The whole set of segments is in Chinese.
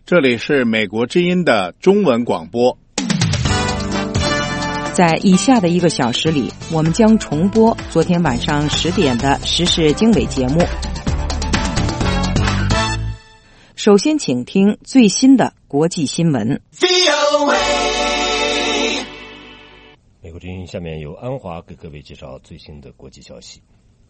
这里是美国之音的中文广播。 在以下的1个小时里，我们将重播昨天晚上10点的时事经纬节目。首先请听最新的国际新闻。 美国之音下面由安华给各位介绍最新的国际消息。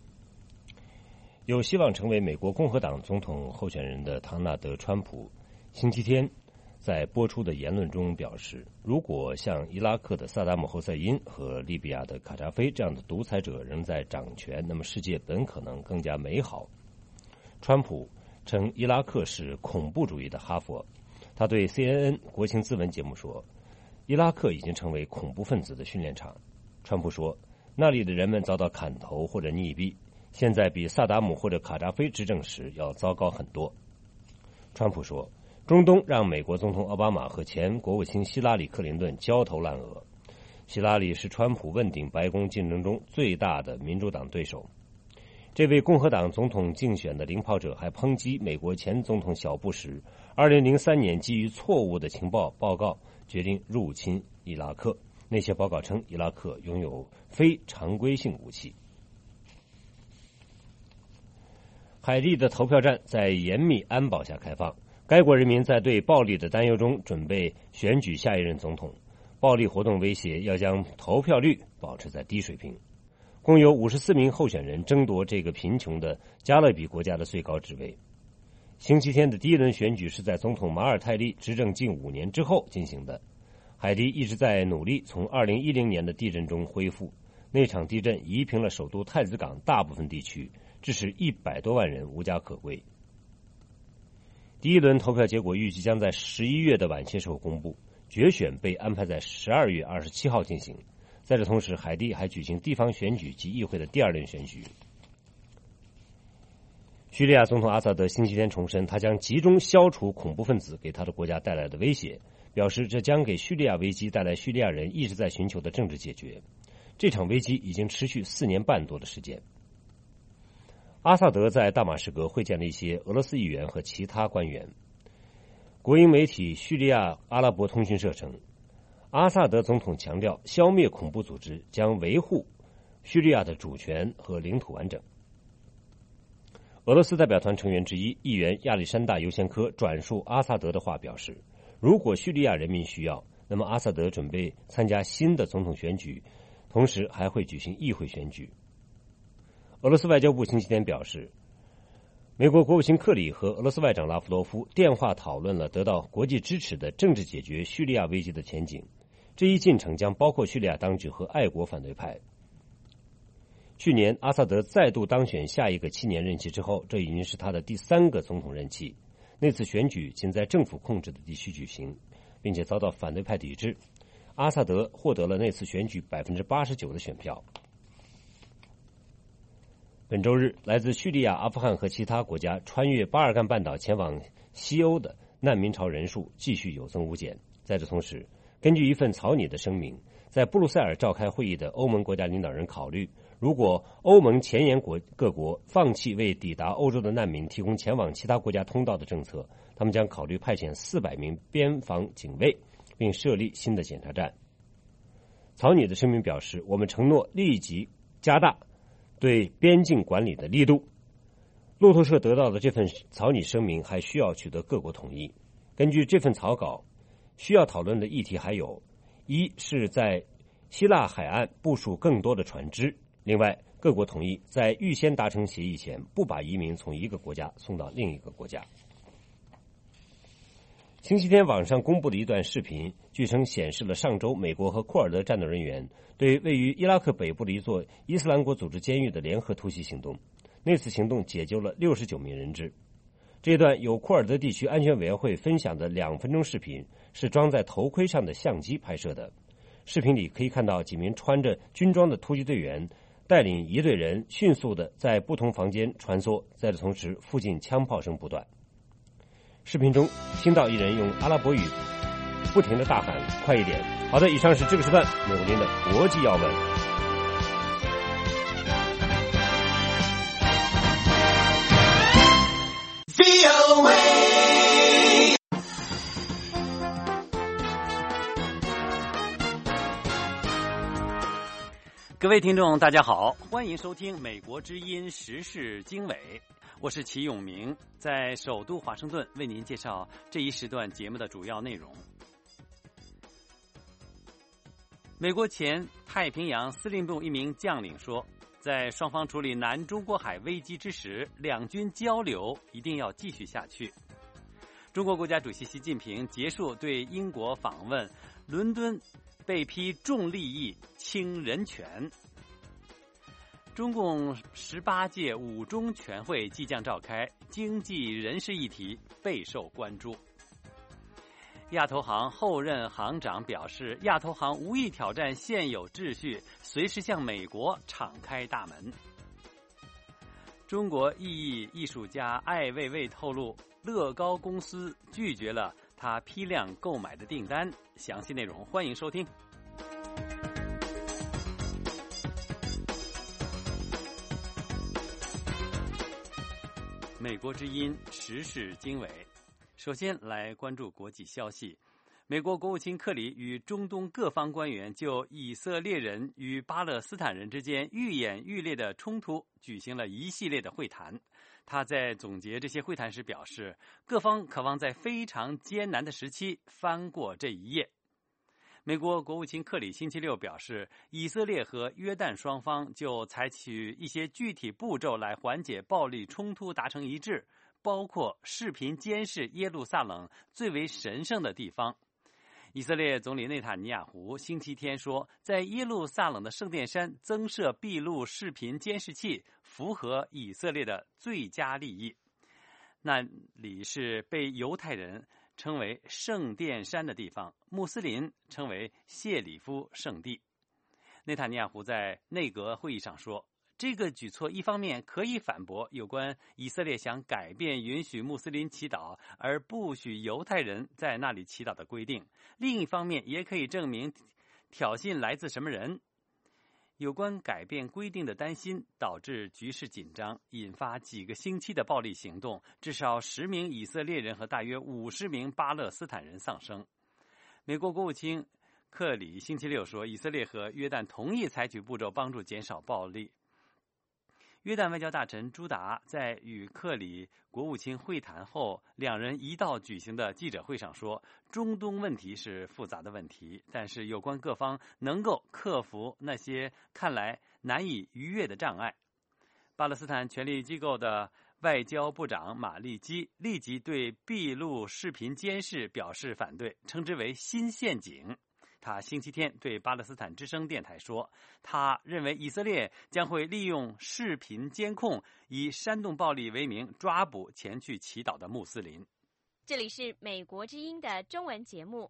有希望成为美国共和党总统候选人的唐纳德·川普星期天在播出的言论中表示，如果像伊拉克的萨达姆·侯赛因和利比亚的卡扎菲这样的独裁者仍在掌权，那么世界本可能更加美好。川普称伊拉克是恐怖主义的哈佛。他对 CNN 国情咨文节目说，伊拉克已经成为恐怖分子的训练场。川普说，那里的人们遭到砍头或者溺毙，现在比萨达姆或者卡扎菲执政时要糟糕很多。川普说，中东让美国总统奥巴马和前国务卿希拉里·克林顿焦头烂额。希拉里是川普问鼎白宫竞争中最大的民主党对手。这位共和党总统竞选的领跑者还抨击美国前总统小布什2003年基于错误的情报报告决定入侵伊拉克。那些报告称伊拉克拥有非常规性武器。海地的投票站在严密安保下开放，该国人民在对暴力的担忧中准备选举下一任总统。暴力活动威胁要将投票率保持在低水平。共有54名候选人争夺这个贫穷的加勒比国家的最高职位。星期天的第一轮选举是在总统马尔泰利执政近5年之后进行的。海地一直在努力从2010年的地震中恢复。那场地震夷平了首都太子港大部分地区，致使100多万人无家可归。第一轮投票结果预计将在11月的晚些时候公布，决选被安排在12月27号进行。在这同时，海地还举行地方选举及议会的第2轮选举。叙利亚总统阿萨德星期天重申，他将集中消除恐怖分子给他的国家带来的威胁，表示这将给叙利亚危机带来叙利亚人一直在寻求的政治解决。这场危机已经持续4年半多的时间。阿萨德在大马士革会见了一些俄罗斯议员和其他官员。国营媒体叙利亚阿拉伯通讯社称，阿萨德总统强调，消灭恐怖组织将维护叙利亚的主权和领土完整。俄罗斯代表团成员之一议员亚历山大·尤先科转述阿萨德的话表示，如果叙利亚人民需要，那么阿萨德准备参加新的总统选举，同时还会举行议会选举。俄罗斯外交部星期天表示，美国国务卿克里和俄罗斯外长拉夫罗夫电话讨论了得到国际支持的政治解决叙利亚危机的前景。这一进程将包括叙利亚当局和爱国反对派。去年阿萨德再度当选下一个7年任期之后，这已经是他的第3个总统任期。那次选举仅在政府控制的地区举行，并且遭到反对派抵制。阿萨德获得了那次选举89%的选票。本周日，来自叙利亚、阿富汗和其他国家穿越巴尔干半岛前往西欧的难民潮人数继续有增无减。在这同时，根据一份草拟的声明，在布鲁塞尔召开会议的欧盟国家领导人考虑，如果欧盟前沿各国放弃为抵达欧洲的难民提供前往其他国家通道的政策，他们将考虑派遣400名边防警卫，并设立新的检查站。草拟的声明表示，我们承诺立即加大对边境管理的力度。路透社得到的这份草拟声明还需要取得各国同意。根据这份草稿，需要讨论的议题还有：一是在希腊海岸部署更多的船只；另外，各国同意在预先达成协议前不把移民从一个国家送到另一个国家。星期天网上公布的一段视频，据称显示了上周美国和库尔德战斗人员对位于伊拉克北部的一座伊斯兰国组织监狱的联合突袭行动。那次行动解救了69名人质。这段由库尔德地区安全委员会分享的2分钟视频是装在头盔上的相机拍摄的。视频里可以看到几名穿着军装的突击队员带领一队人迅速地在不同房间穿梭，在这同时附近枪炮声不断。视频中听到一人用阿拉伯语不停地大喊快一点。好的，以上是这个时段美国的国际要闻。 各位听众大家好，欢迎收听美国之音时事经纬，我是齐永明，在首都华盛顿为您介绍这一时段节目的主要内容。美国前太平洋司令部一名将领说，在双方处理南中国海危机之时，两军交流一定要继续下去。中国国家主席习近平结束对英国访问，伦敦被批重利益轻人权。中共18届五中全会即将召开，经济人事议题备受关注。亚投行后任行长表示，亚投行无意挑战现有秩序，随时向美国敞开大门。中国艺术家艾未未透露，乐高公司拒绝了他批量购买的订单。详细内容欢迎收听。美国之音时事经纬，首先来关注国际消息。美国国务卿克里与中东各方官员就以色列人与巴勒斯坦人之间愈演愈烈的冲突举行了一系列的会谈。他在总结这些会谈时表示，各方渴望在非常艰难的时期翻过这一页。美国国务卿克里星期六表示，以色列和约旦双方就采取一些具体步骤来缓解暴力冲突达成一致，包括视频监视耶路撒冷最为神圣的地方。以色列总理内塔尼亚胡星期天说，在耶路撒冷的圣殿山增设闭路视频监视器，符合以色列的最佳利益。那里是被犹太人称为圣殿山的地方，穆斯林称为谢里夫圣地。内塔尼亚胡在内阁会议上说，这个举措一方面可以反驳有关以色列想改变允许穆斯林祈祷而不许犹太人在那里祈祷的规定，另一方面也可以证明挑衅来自什么人。有关改变规定的担心导致局势紧张，引发几个星期的暴力行动，至少10名以色列人和大约50名巴勒斯坦人丧生。美国国务卿克里星期六说，以色列和约旦同意采取步骤帮助减少暴力。约旦外交大臣朱达在与克里国务卿会谈后，两人一道举行的记者会上说，中东问题是复杂的问题，但是有关各方能够克服那些看来难以逾越的障碍。巴勒斯坦权力机构的外交部长马利基立即对闭路视频监视表示反对，称之为新陷阱。他星期天对巴勒斯坦之声电台说，他认为以色列将会利用视频监控，以煽动暴力为名抓捕前去祈祷的穆斯林。 这里是美国之音的中文节目。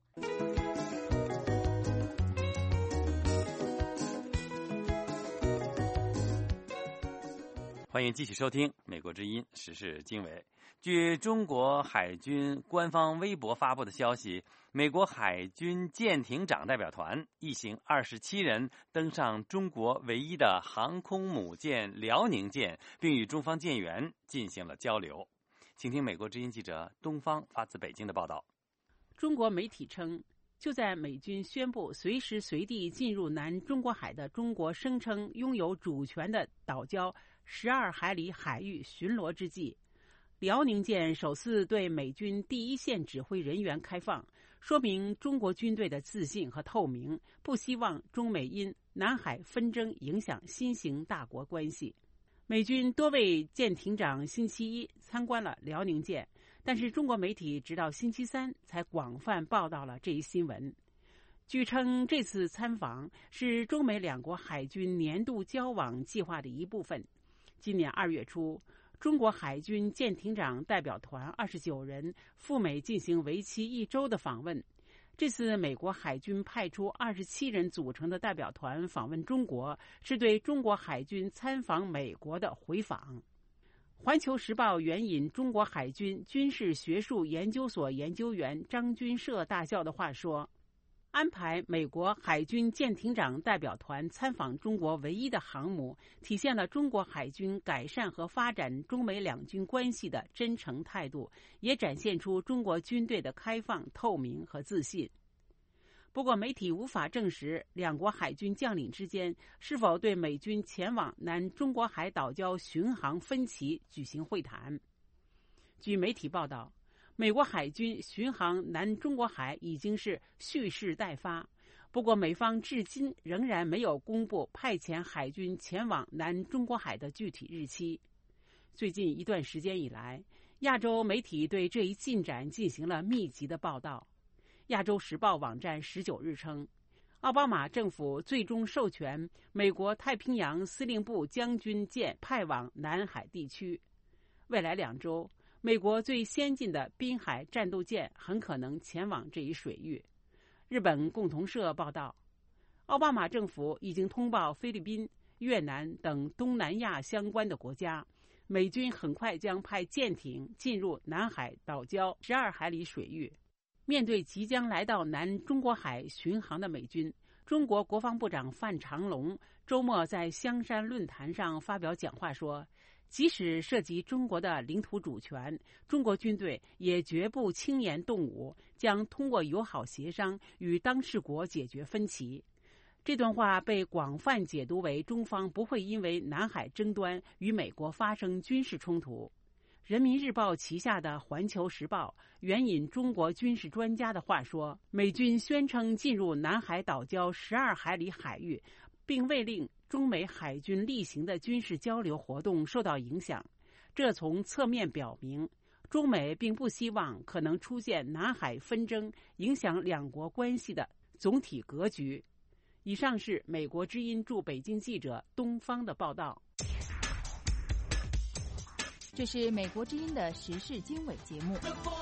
欢迎继续收听美国之音时事经纬。据中国海军官方微博发布的消息，美国海军舰艇长代表团一行27人登上中国唯一的航空母舰辽宁舰，并与中方舰员进行了交流。请听美国之音记者东方发自北京的报道。 中国媒体称，就在美军宣布随时随地进入南中国海的中国声称拥有主权的岛礁12海里海域巡逻之际，辽宁舰首次对美军第一线指挥人员开放，说明中国军队的自信和透明，不希望中美因南海纷争影响新型大国关系。美军多位舰艇长星期一参观了辽宁舰，但是中国媒体直到星期三才广泛报道了这一新闻。据称，这次参访是中美两国海军年度交往计划的一部分。今年2月初，中国海军舰艇长代表团29人赴美进行为期1周的访问。这次美国海军派出27人组成的代表团访问中国，是对中国海军参访美国的回访。环球时报援引中国海军军事学术研究所研究员张军社大校的话说，安排美国海军舰艇长代表团参访中国唯一的航母，体现了中国海军改善和发展中美两军关系的真诚态度，也展现出中国军队的开放、透明和自信。 不过媒体无法证实两国海军将领之间是否对美军前往南中国海岛礁巡航分歧举行会谈。据媒体报道，美国海军巡航南中国海已经是蓄势待发，不过美方至今仍然没有公布派遣海军前往南中国海的具体日期。最近一段时间以来，亚洲媒体对这一进展进行了密集的报道。亚洲时报网站19日称，奥巴马政府最终授权美国太平洋司令部将军舰派往南海地区。未来2周，美国最先进的滨海战斗舰很可能前往这一水域。日本共同社报道，奥巴马政府已经通报菲律宾、越南等东南亚相关的国家，美军很快将派舰艇进入南海岛礁12海里水域。面对即将来到南中国海巡航的美军，中国国防部长范长龙周末在香山论坛上发表讲话说，即使涉及中国的领土主权，中国军队也绝不轻言动武，将通过友好协商与当事国解决分歧。这段话被广泛解读为中方不会因为南海争端与美国发生军事冲突。人民日报旗下的环球时报援引中国军事专家的话说，美军宣称进入南海岛礁12海里海域，并未令中美海军例行的军事交流活动受到影响。这从侧面表明，中美并不希望可能出现南海纷争影响两国关系的总体格局。以上是美国之音驻北京记者东方的报道。 这是美国之音的时事经纬节目。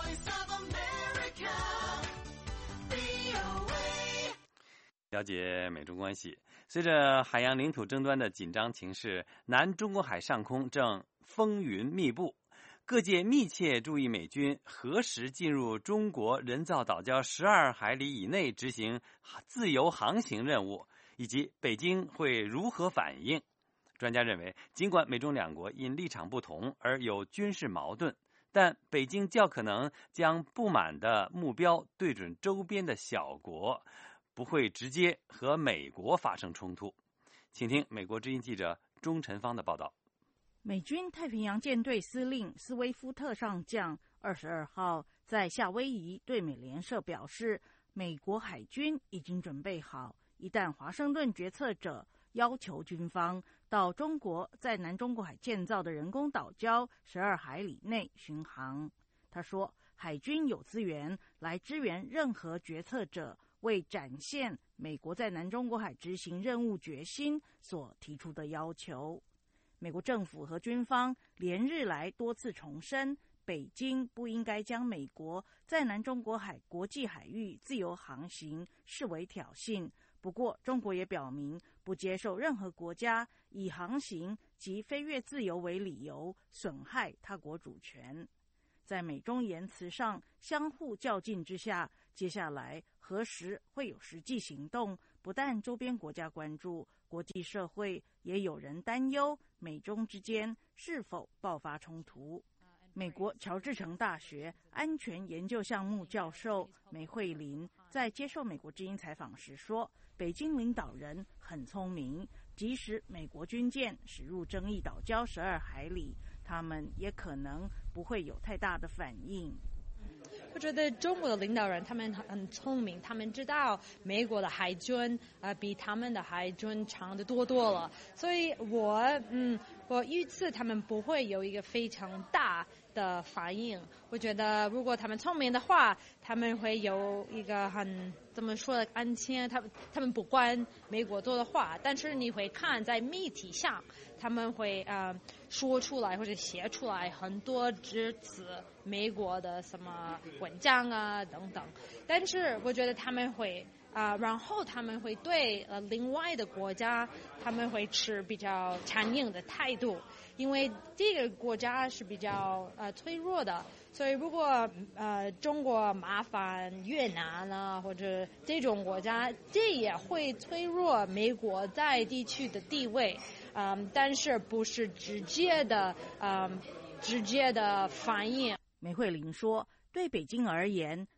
了解美中关系。随着海洋领土争端的紧张情势，南中国海上空正风云密布，各界密切注意美军何时进入中国人造岛礁12海里以内执行自由航行任务，以及北京会如何反应。专家认为，尽管美中两国因立场不同而有军事矛盾，但北京较可能将不满的目标对准周边的小国，不会直接和美国发生冲突。请听美国之音记者钟晨芳的报道。 美军太平洋舰队司令斯威夫特上将22号在夏威夷对美联社表示，美国海军已经准备好，一旦华盛顿决策者要求军方到中国在南中国海建造的人工岛礁12海里内巡航。他说，海军有资源来支援任何决策者为展现美国在南中国海执行任务决心所提出的要求。美国政府和军方连日来多次重申，北京不应该将美国在南中国海国际海域自由航行视为挑衅。不过，中国也表明不接受任何国家以航行及飞越自由为理由损害他国主权。在美中言辞上相互较劲之下，接下来何时会有实际行动，不但周边国家关注，国际社会也有人担忧美中之间是否爆发冲突。美国乔治城大学安全研究项目教授梅惠琳在接受美国之音采访时说，北京领导人很聪明，即使美国军舰驶入争议岛礁12海里，他们也可能不会有太大的反应。 我觉得中国的领导人他们很聪明，他们知道美国的海军比他们的海军强得多了，所以我预测他们不会有一个非常大的反应。我觉得如果他们聪明的话，他们会有一个怎么说的安全，他们不管美国做的话，但是你会看在媒体上他们会说出来或者写出来很多支持美国的什么文章啊等等，但是我觉得他们会然后他们会对另外的国家他们会持比较强硬的态度，因为这个国家是比较脆弱的，所以如果中国麻烦越南啊或者这种国家，这也会脆弱美国在地区的地位，但是不是直接的反应。 梅惠琳说，对北京而言，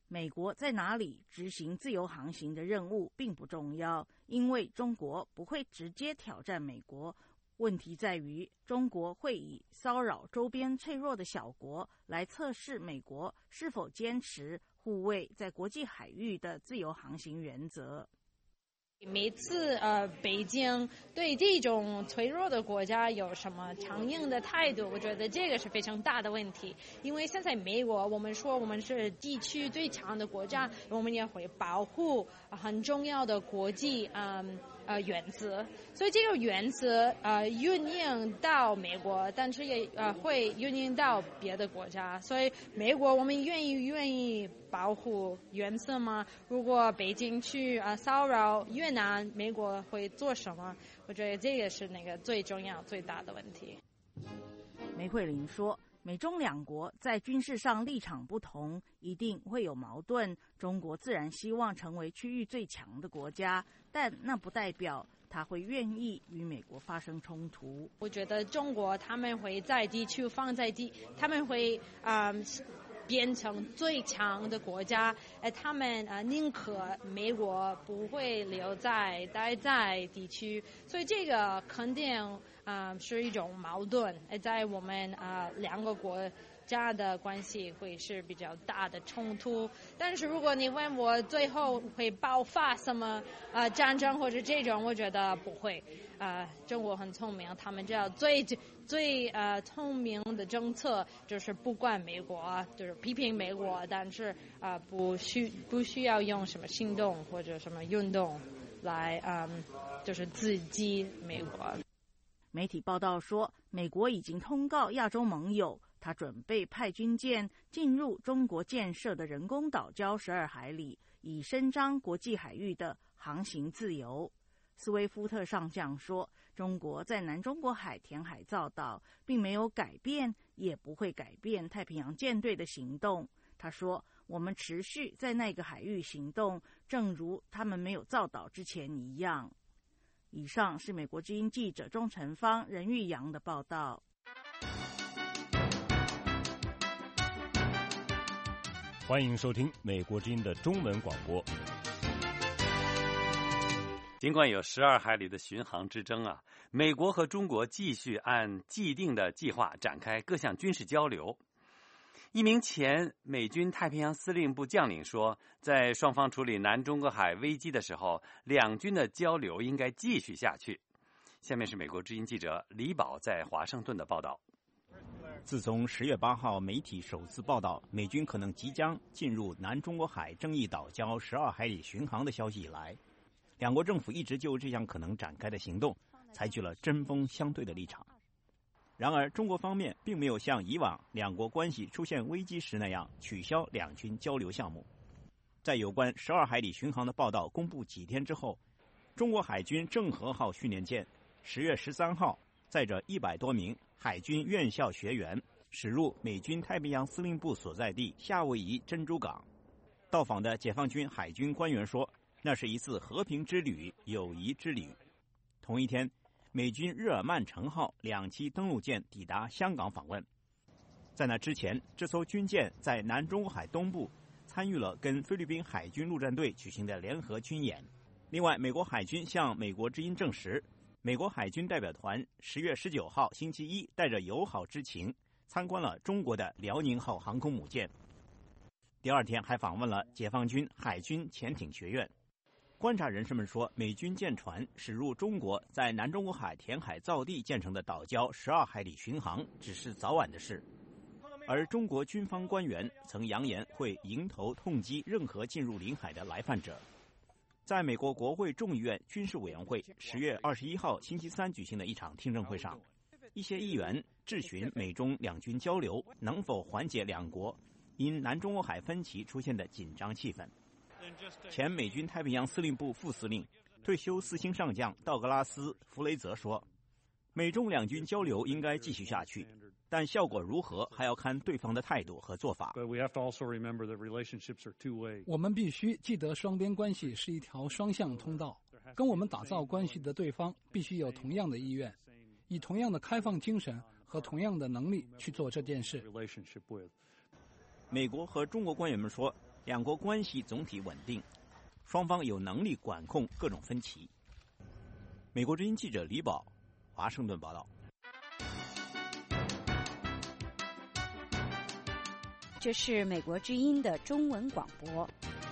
美国在哪里执行自由航行的任务并不重要，因为中国不会直接挑战美国。问题在于，中国会以骚扰周边脆弱的小国来测试美国是否坚持护卫在国际海域的自由航行原则。 每次北京对这种脆弱的国家有什么强硬的态度，我觉得这个是非常大的问题。因为现在美国我们说我们是地区最强的国家，我们也会保护很重要的国际原则，所以这个原则运用到美国，但是也会运用到别的国家。所以美国我们愿意保护原则吗？如果北京去骚扰越南，美国会做什么？我觉得这个是那个最重要最大的问题。 梅惠玲说，美中两国在军事上立场不同，一定会有矛盾。中国自然希望成为区域最强的国家，但那不代表他会愿意与美国发生冲突。 我觉得中国他们会在地区他们会变成最强的国家，他们宁可美国不会待在地区，所以这个肯定是一种矛盾，在我们两个国家的关系会是比较大的冲突。但是如果你问我最后会爆发什么战争或者这种，我觉得不会。中国很聪明，他们知道最聪明的政策就是不管美国，就是批评美国，但是不需要用什么行动或者什么运动来就是刺激美国。 媒体报道说，美国已经通告亚洲盟友，他准备派军舰进入中国建设的人工岛礁12海里，以伸张国际海域的航行自由。斯威夫特上将说，中国在南中国海填海造岛，并没有改变，也不会改变太平洋舰队的行动。他说，我们持续在那个海域行动，正如他们没有造岛之前一样。以上是美国之音记者钟成芳、任玉阳的报道。 欢迎收听美国之音的中文广播。 尽管有12海里的巡航之争美国和中国继续按既定的计划展开各项军事交流。一名前美军太平洋司令部将领说，在双方处理南中国海危机的时候，两军的交流应该继续下去。下面是美国之音记者李宝在华盛顿的报道。 自从10月8号媒体首次报道美军可能即将进入南中国海争议岛礁12海里巡航的消息以来，两国政府一直就这项可能展开的行动采取了针锋相对的立场。然而，中国方面并没有像以往两国关系出现危机时那样取消两军交流项目。在有关12海里巡航的报道公布几天之后，中国海军郑和号训练舰10月13号载着100多名海军院校学员驶入美军太平洋司令部所在地夏威夷珍珠港。到访的解放军海军官员说，那是一次和平之旅、友谊之旅。同一天，美军日耳曼城号2栖登陆舰抵达香港访问。在那之前，这艘军舰在南中国海东部参与了跟菲律宾海军陆战队举行的联合军演。另外，美国海军向美国之音证实，美国海军代表团10月19号星期一带着友好之情参观了中国的辽宁号航空母舰。第二天还访问了解放军海军潜艇学院。观察人士们说，美军舰船驶入中国在南中国海填海造地建成的岛礁12海里巡航只是早晚的事，而中国军方官员曾扬言会迎头痛击任何进入领海的来犯者。在美国国会众议院军事委员会10月21号星期三举行的一场听证会上，一些议员质询美中两军交流能否缓解两国因南中国海分歧出现的紧张气氛。前美军太平洋司令部副司令、退休4星上将道格拉斯·弗雷泽说，美中两军交流应该继续下去，但效果如何还要看对方的态度和做法。 我们必须记得双边关系是一条双向通道，跟我们打造关系的对方必须有同样的意愿，以同样的开放精神和同样的能力去做这件事。 美国和中国官员们说， 两国关系总体稳定，双方有能力管控各种分歧。美国之音记者李宝，华盛顿报道。 这是美国之音的中文广播。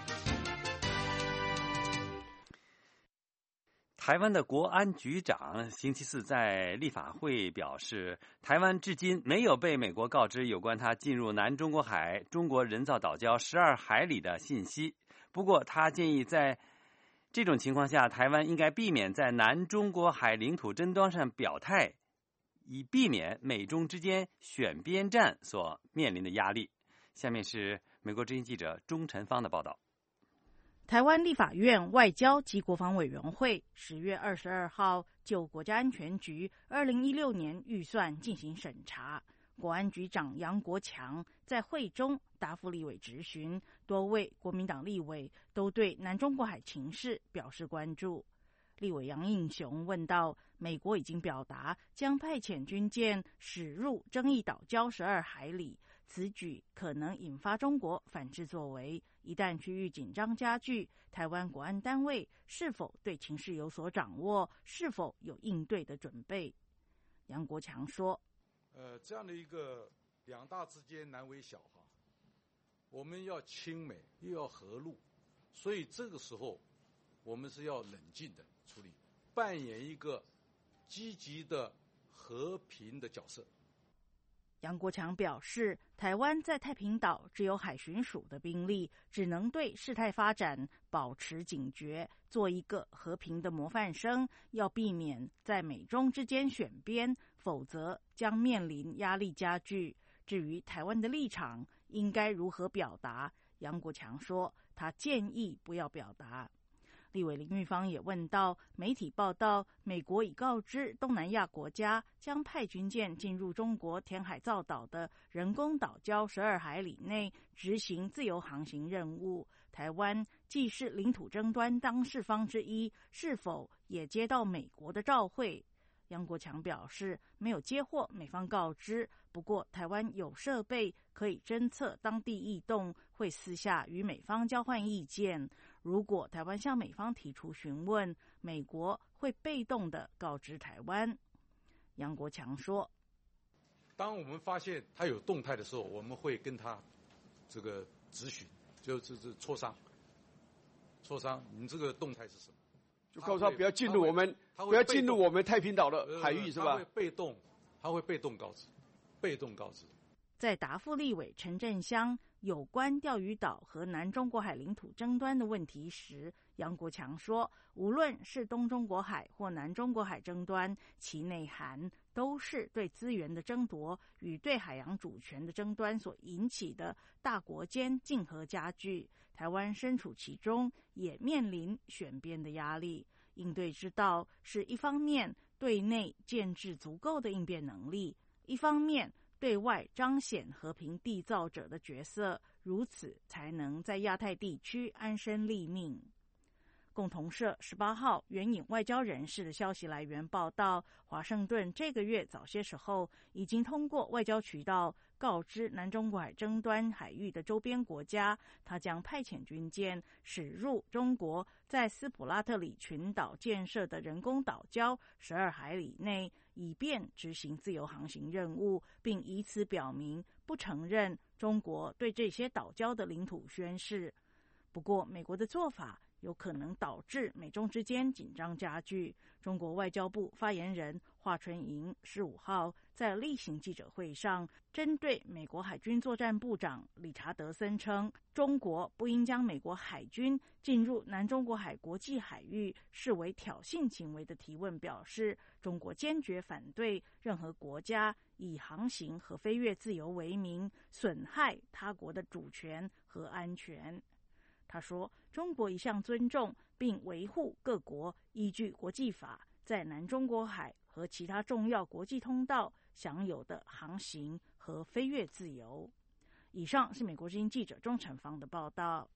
台湾的国安局长星期四在立法会表示，台湾至今没有被美国告知有关他进入南中国海中国人造岛礁12海里的信息。不过，他建议在这种情况下，台湾应该避免在南中国海领土争端上表态，以避免美中之间选边站所面临的压力。下面是美国之音记者钟晨芳的报道。 台湾立法院外交及国防委员会10月22号就国家安全局2016年预算进行审查。国安局长杨国强在会中答复立委质询，多位国民党立委都对南中国海情势表示关注。立委杨应雄问到，美国已经表达将派遣军舰驶入争议岛礁12海里，此举可能引发中国反制作为，一旦区域紧张加剧，台湾国安单位是否对情势有所掌握，是否有应对的准备？杨国强说， 这样的一个两大之间难为小哈，我们要亲美又要和陆，所以这个时候我们是要冷静的处理，扮演一个积极的和平的角色。 杨国强表示，台湾在太平岛只有海巡署的兵力，只能对事态发展保持警觉，做一个和平的模范生，要避免在美中之间选边，否则将面临压力加剧。至于台湾的立场应该如何表达，杨国强说，他建议不要表达。立委林玉芳也问到，媒体报道美国已告知东南亚国家将派军舰进入中国填海造岛的人工岛礁12海里内执行自由航行任务，台湾既是领土争端当事方之一，是否也接到美国的照会？杨国强表示，没有接获美方告知，不过台湾有设备可以侦测当地异动，会私下与美方交换意见。如果台湾向美方提出询问，美国会被动的告知台湾。杨国强说， 当我们发现他有动态的时候，我们会跟他这个质询，就是磋商，你们这个动态是什么？ 就告诉他不要进入我们太平岛的海域，是吧？ 他会被动告知。 在答复立委陈振香有关钓鱼岛和南中国海领土争端的问题时，杨国强说，无论是东中国海或南中国海争端，其内涵都是对资源的争夺与对海洋主权的争端所引起的大国间竞合加剧，台湾身处其中，也面临选边的压力。应对之道是一方面对内建置足够的应变能力，一方面对外彰显和平缔造者的角色，如此才能在亚太地区安身立命。共同社18号援引外交人士的消息来源报道，华盛顿这个月早些时候已经通过外交渠道告知南中国海争端海域的周边国家，他将派遣军舰驶入中国在斯普拉特里群岛建设的人工岛礁12海里内，以便执行自由航行任务，并以此表明不承认中国对这些岛礁的领土宣示。不过，美国的做法有可能导致美中之间紧张加剧。中国外交部发言人华春莹15号在例行记者会上，针对美国海军作战部长理查德森称，中国不应将美国海军进入南中国海国际海域视为挑衅行为的提问表示，中国坚决反对任何国家以航行和飞越自由为名，损害他国的主权和安全。他说，中国一向尊重并维护各国依据国际法在南中国海和其他重要国际通道享有的航行和飞越自由。以上是美国之音记者钟成芳的报道。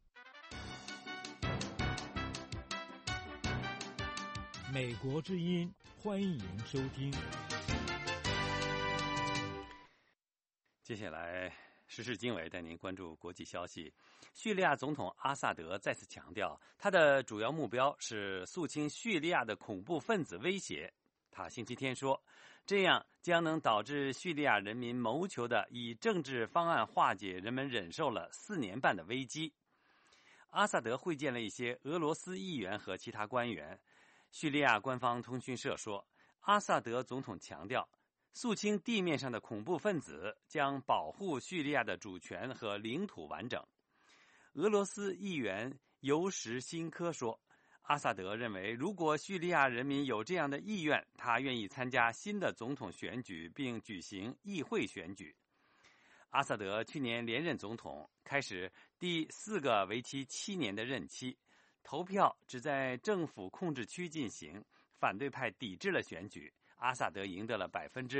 美国之音，欢迎收听。 接下来时事经纬带您关注国际消息。叙利亚总统阿萨德再次强调，他的主要目标是肃清叙利亚的恐怖分子威胁。他星期天说，这样将能导致叙利亚人民谋求的以政治方案化解人们忍受了4年半的危机。阿萨德会见了一些俄罗斯议员和其他官员。叙利亚官方通讯社说，阿萨德总统强调，肃清地面上的恐怖分子将保护叙利亚的主权和领土完整。俄罗斯议员尤什辛科说，阿萨德认为，如果叙利亚人民有这样的意愿，他愿意参加新的总统选举并举行议会选举。阿萨德去年连任总统，开始第4个为期7年的任期。投票只在政府控制区进行，反对派抵制了选举。阿萨德赢得了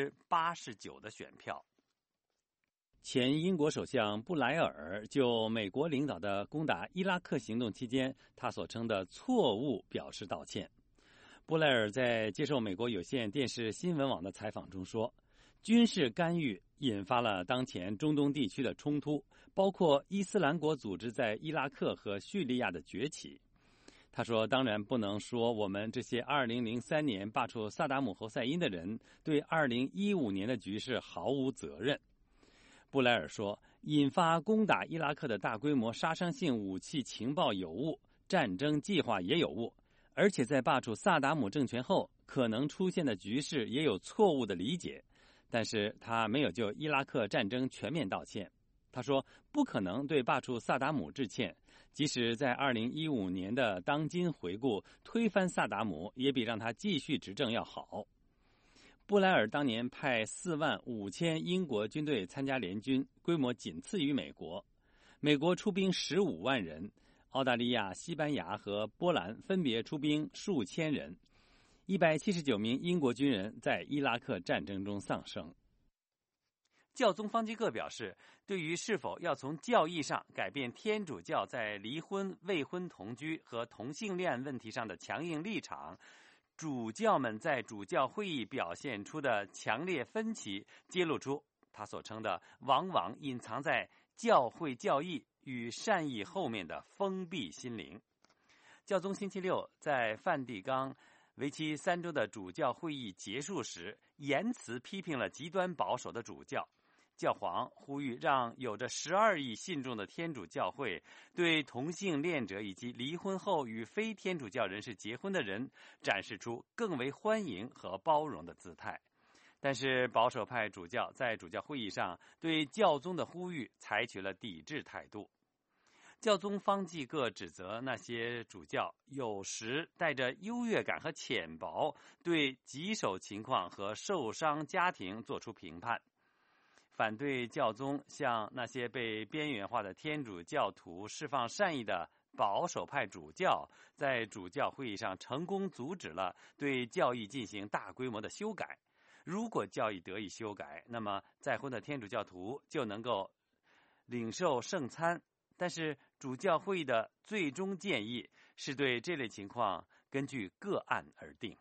89%的选票。前英国首相布莱尔就美国领导的攻打伊拉克行动期间他所称的错误表示道歉。布莱尔在接受美国有线电视新闻网的采访中说，军事干预引发了当前中东地区的冲突，包括伊斯兰国组织在伊拉克和叙利亚的崛起。他说，当然不能说我们这些2003年罢黜萨达姆侯赛因的人对2015年的局势毫无责任。布莱尔说，引发攻打伊拉克的大规模杀伤性武器情报有误，战争计划也有误，而且在罢黜萨达姆政权后可能出现的局势也有错误的理解。但是他没有就伊拉克战争全面道歉。他说，不可能对罢黜萨达姆致歉，即使在2015年的当今回顾，推翻萨达姆也比让他继续执政要好。布莱尔当年派45000英国军队参加联军，规模仅次于美国。美国出兵15万人，澳大利亚、西班牙和波兰分别出兵数千人。179名英国军人在伊拉克战争中丧生。教宗方济各表示，对于是否要从教义上改变天主教在离婚、未婚同居和同性恋问题上的强硬立场，主教们在主教会议表现出的强烈分歧，揭露出他所称的往往隐藏在教会教义与善意后面的封闭心灵。教宗星期六在梵蒂冈为期3周的主教会议结束时，严词批评了极端保守的主教。教皇呼吁让有着12亿信众的天主教会对同性恋者以及离婚后与非天主教人士结婚的人展示出更为欢迎和包容的姿态。但是保守派主教在主教会议上对教宗的呼吁采取了抵制态度。教宗方济各指责那些主教有时带着优越感和浅薄，对棘手情况和受伤家庭作出评判。反对教宗向那些被边缘化的天主教徒释放善意的保守派主教，在主教会议上成功阻止了对教义进行大规模的修改。如果教义得以修改，那么再婚的天主教徒就能够领受圣餐。但是主教会议的最终建议是对这类情况根据个案而定。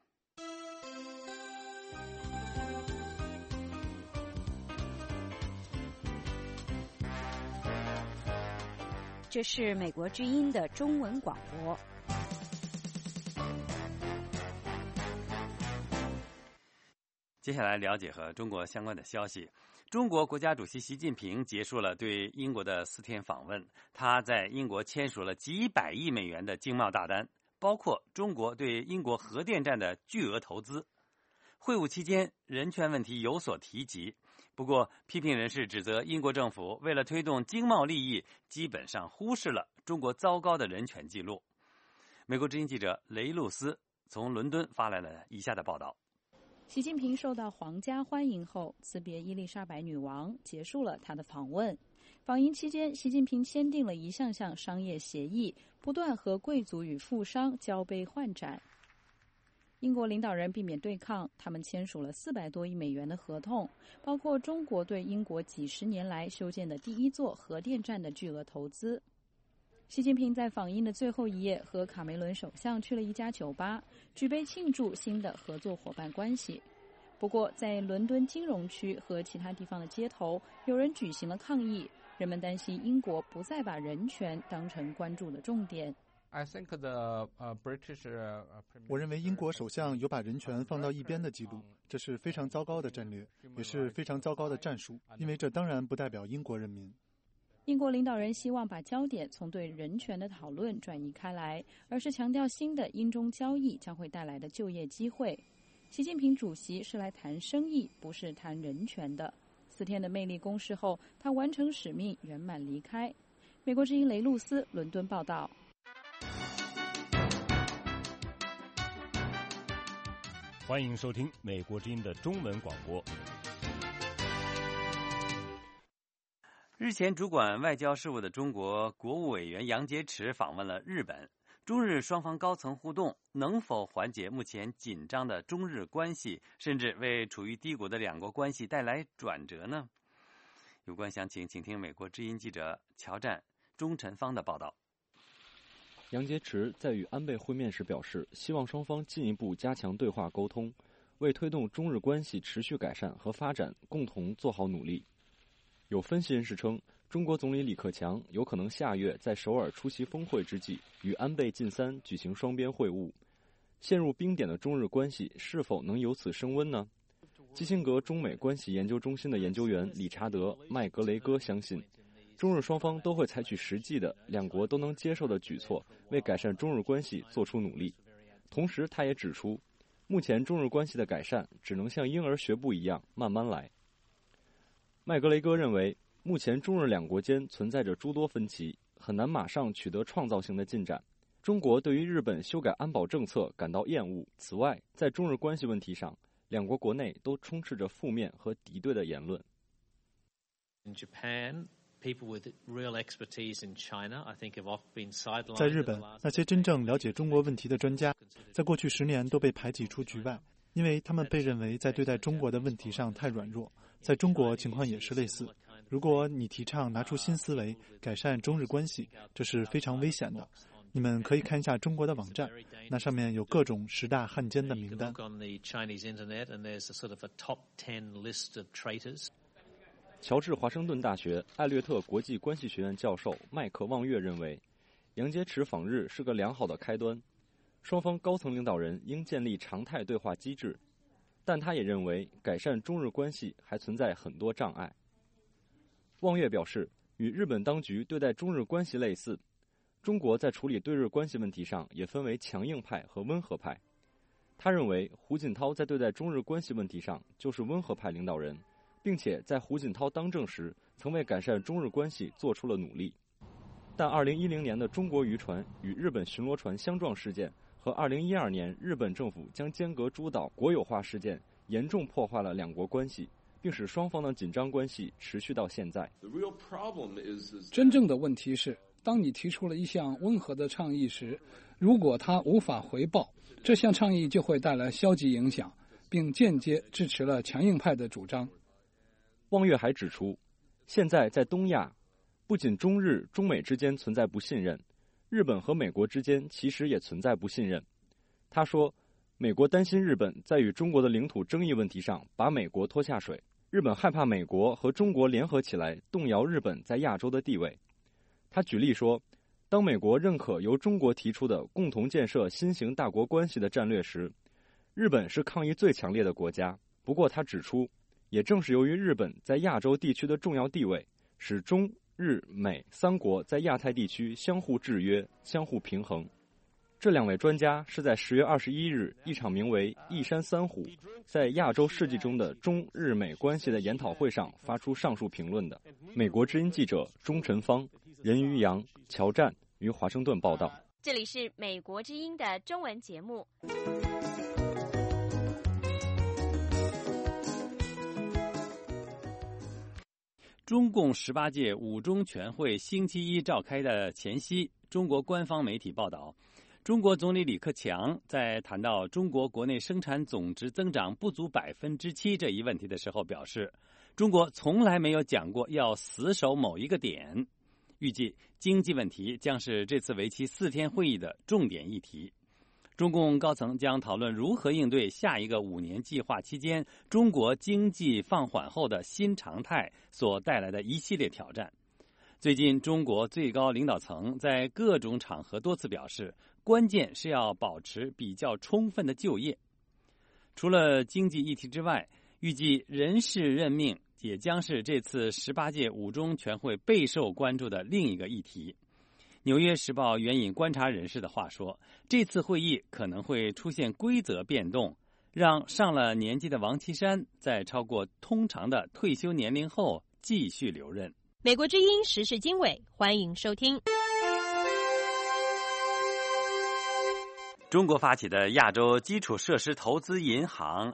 这是美国之音的中文广播。 接下来了解和中国相关的消息。中国国家主席习近平结束了对英国的4天访问，他在英国签署了几百亿美元的经贸大单，包括中国对英国核电站的巨额投资。会晤期间，人权问题有所提及，不过批评人士指责英国政府为了推动经贸利益，基本上忽视了中国糟糕的人权记录。美国之音记者雷露斯从伦敦发来了以下的报道。 习近平受到皇家欢迎后，辞别伊丽莎白女王，结束了他的访问。访英期间，习近平签订了一项项商业协议，不断和贵族与富商交杯换盏。英国领导人避免对抗，他们签署了400多亿美元的合同，包括中国对英国几10年来修建的第1座核电站的巨额投资。习近平在访英的最后一夜和卡梅伦首相去了一家酒吧，举杯庆祝新的合作伙伴关系。不过，在伦敦金融区和其他地方的街头，有人举行了抗议， 人们担心英国不再把人权当成关注的重点。 我认为英国首相有把人权放到一边的记录，这是非常糟糕的战略，也是非常糟糕的战术，因为这当然不代表英国人民。 英国领导人希望把焦点从对人权的讨论转移开来，而是强调新的英中交易将会带来的就业机会。习近平主席是来谈生意，不是谈人权的。4天的魅力攻势后，他完成使命，圆满离开。美国之音雷露斯伦敦报道。 欢迎收听美国之音的中文广播。 日前主管外交事务的中国国务委员杨洁篪访问了日本，中日双方高层互动能否缓解目前紧张的中日关系，甚至为处于低谷的两国关系带来转折呢？有关详情，请听美国之音记者乔战、钟晨芳的报道。 杨洁篪在与安倍会面时表示，希望双方进一步加强对话沟通，为推动中日关系持续改善和发展共同做好努力。有分析人士称，中国总理李克强有可能下月在首尔出席峰会之际与安倍晋三举行双边会晤。陷入冰点的中日关系是否能由此升温呢？基辛格中美关系研究中心的研究员理查德·麦格雷戈相信，中日双方都会采取实际的、两国都能接受的举措，为改善中日关系做出努力。同时，他也指出，目前中日关系的改善只能像婴儿学步一样慢慢来。麦格雷戈认为，目前中日两国间存在着诸多分歧，很难马上取得创造性的进展。中国对于日本修改安保政策感到厌恶。此外，在中日关系问题上，两国国内都充斥着负面和敌对的言论。 在日本，那些真正了解中国问题的专家，在过去10年都被排挤出局外，因为他们被认为在对待中国的问题上太软弱。在中国情况也是类似，如果你提倡拿出新思维改善中日关系，这是非常危险的。你们可以看一下中国的网站，那上面有各种10大汉奸的名单。 乔治华盛顿大学艾略特国际关系学院教授麦克望月认为，杨洁篪访日是个良好的开端，双方高层领导人应建立常态对话机制，但他也认为改善中日关系还存在很多障碍。望月表示，与日本当局对待中日关系类似，中国在处理对日关系问题上也分为强硬派和温和派。他认为胡锦涛在对待中日关系问题上就是温和派领导人，并且在胡锦涛当政时曾为改善中日关系做出了努力。但2010年的中国渔船与日本巡逻船相撞事件和2012年日本政府将尖阁诸岛国有化事件严重破坏了两国关系，并使双方的紧张关系持续到现在。 真正的问题是，当你提出了一项温和的倡议时，如果它无法回报，这项倡议就会带来消极影响，并间接支持了强硬派的主张。 望月还指出，现在在东亚，不仅中日、中美之间存在不信任，日本和美国之间其实也存在不信任。他说，美国担心日本在与中国的领土争议问题上把美国拖下水，日本害怕美国和中国联合起来动摇日本在亚洲的地位。他举例说，当美国认可由中国提出的共同建设新型大国关系的战略时，日本是抗议最强烈的国家。不过他指出，也正是由于日本在亚洲地区的重要地位，使中日美3国在亚太地区相互制约、相互平衡。这2位专家是在10月21日一场名为“一山三虎”在亚洲世纪中的中日美关系的研讨会上发出上述评论的。美国之音记者钟晨芳、任于洋、乔战于华盛顿报道。 这里是美国之音的中文节目。 中共18届五中全会星期一召开的前夕，中国官方媒体报道，中国总理李克强在谈到中国国内生产总值增长不足7%这一问题的时候表示，中国从来没有讲过要死守某一个点。预计经济问题将是这次为期4天会议的重点议题。中共高层将讨论如何应对下一个5年计划期间中国经济放缓后的新常态所带来的一系列挑战。 最近，中国最高领导层在各种场合多次表示，关键是要保持比较充分的就业。除了经济议题之外，预计人事任命也将是这次18届五中全会备受关注的另一个议题。纽约时报援引观察人士的话说，这次会议可能会出现规则变动，让上了年纪的王岐山在超过通常的退休年龄后继续留任。 美国之音时事经纬，欢迎收听。 中国发起的亚洲基础设施投资银行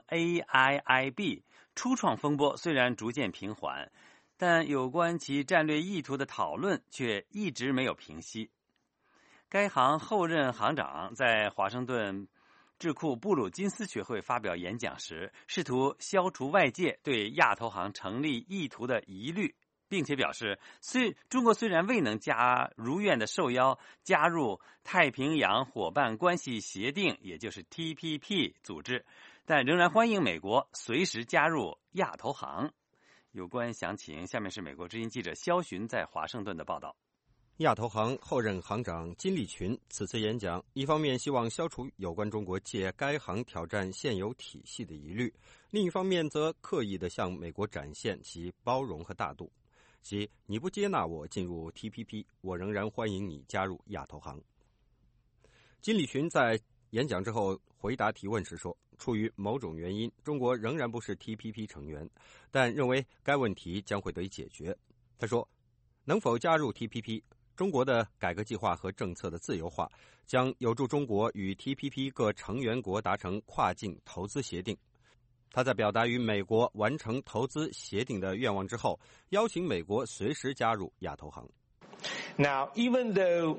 AIIB 初创风波虽然逐渐平缓，但有关其战略意图的讨论却一直没有平息。该行后任行长在华盛顿智库布鲁金斯学会发表演讲时，试图消除外界对亚投行成立意图的疑虑，并且表示，中国虽然未能如愿的受邀加入太平洋伙伴关系协定，也就是 TPP 组织，但仍然欢迎美国随时加入亚投行。有关详情，下面是美国之音记者肖寻在华盛顿的报道。 亚投行后任行长金立群此次演讲，一方面希望消除有关中国借该行挑战现有体系的疑虑，另一方面则刻意地向美国展现其包容和大度，即你不接纳我进入 TPP， 我仍然欢迎你加入亚投行。金立群在演讲之后回答提问时说，出于某种原因，中国仍然不是 TPP 成员，但认为该问题将会得以解决。他说，能否加入 TPP，中国的改革计划和政策的自由化将有助中国与 TPP 各成员国达成跨境投资协定。他在表达与美国完成投资协定的愿望之后，邀请美国随时加入亚投行。 Now, even though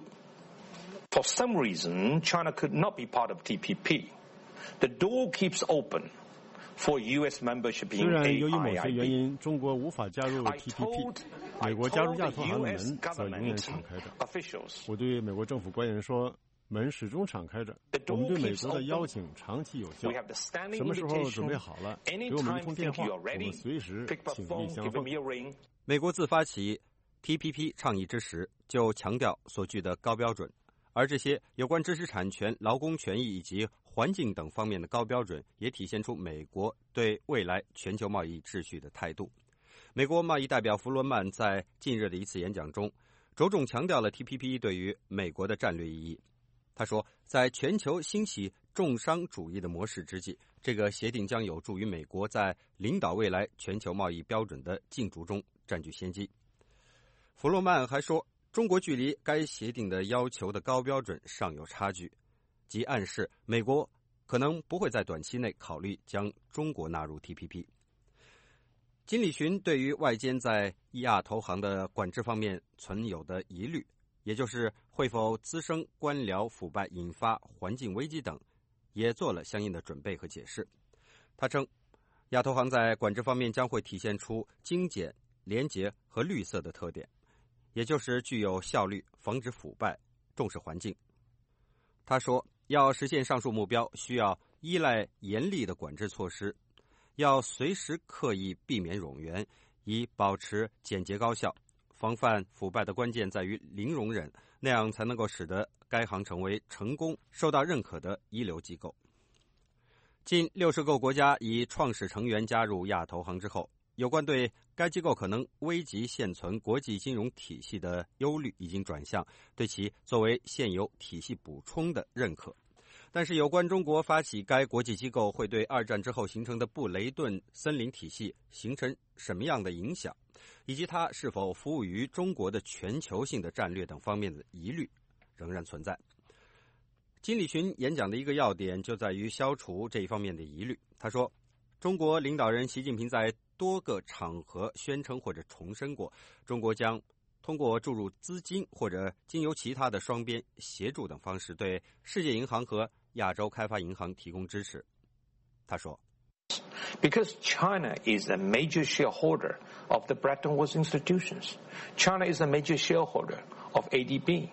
for some reason China could not be part of TPP, the door keeps open for U.S. membership in AIIB. 虽然由于某些原因，中国无法加入 TPP， 美国加入亚投行的门则永远敞开着。我对美国政府官员说，门始终敞开着，我们对美国的邀请长期有效。什么时候准备好了，给我们一通电话，我们随时请力相奉。 美国自发起 TPP 倡议之时，就强调所具的高标准，而这些有关知识产权、劳工权益以及环境等方面的高标准，也体现出美国对未来全球贸易秩序的态度。美国贸易代表弗罗曼在近日的一次演讲中，着重强调了 TPP 对于美国的战略意义。他说，在全球兴起重商主义的模式之际，这个协定将有助于美国在领导未来全球贸易标准的竞逐中占据先机。弗洛曼还说，中国距离该协定的要求的高标准尚有差距，即暗示美国可能不会在短期内考虑将中国纳入 TPP。 金立群对于外间在亚投行的管制方面存有的疑虑，也就是会否滋生官僚腐败引发环境危机等，也做了相应的准备和解释。他称，亚投行在管制方面将会体现出精简、廉洁和绿色的特点，也就是具有效率、防止腐败、重视环境。他说，要实现上述目标，需要依赖严厉的管制措施，要随时刻意避免冗员，以保持简洁高效。防范腐败的关键在于零容忍，那样才能够使得该行成为成功、受到认可的一流机构。近60个国家以创始成员加入亚投行之后，有关对该机构可能危及现存国际金融体系的忧虑已经转向对其作为现有体系补充的认可。但是有关中国发起该国际机构会对二战之后形成的布雷顿森林体系形成什么样的影响，以及它是否服务于中国的全球性的战略等方面的疑虑仍然存在。金立群演讲的一个要点就在于消除这一方面的疑虑。他说，中国领导人习近平在多个场合宣称或者重申过，中国将通过注入资金或者经由其他的双边协助等方式对世界银行和亚洲开发银行提供支持。他说， Because China is a major shareholder of the Bretton Woods institutions. China is a major shareholder of ADB.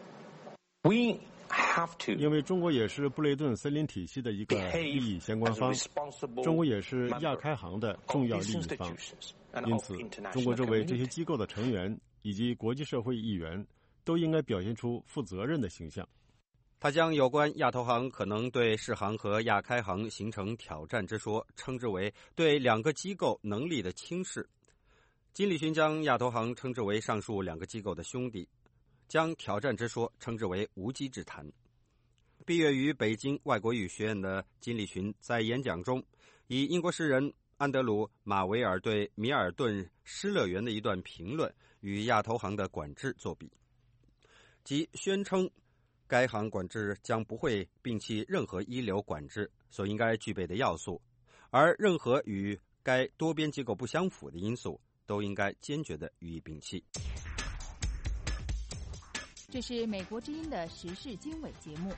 We have to 因为中国也是布雷顿森林体系的一个利益相关方，中国也是亚开行的重要利益方，因此中国作为这些机构的成员， 以及国际社会议员都应该表现出负责任的形象。 他将有关亚投行可能对世行和亚开行形成挑战之说称之为对两个机构能力的轻视。金立群将亚投行称之为上述两个机构的兄弟，将挑战之说称之为无稽之谈。毕业于北京外国语学院的金立群在演讲中以英国诗人安德鲁·马维尔对米尔顿诗乐园的一段评论与亚投行的管制作比，即宣称该行管制将不会摒弃任何一流管制所应该具备的要素，而任何与该多边机构不相符的因素都应该坚决地予以摒弃。 这是美国之音的时事经纬节目。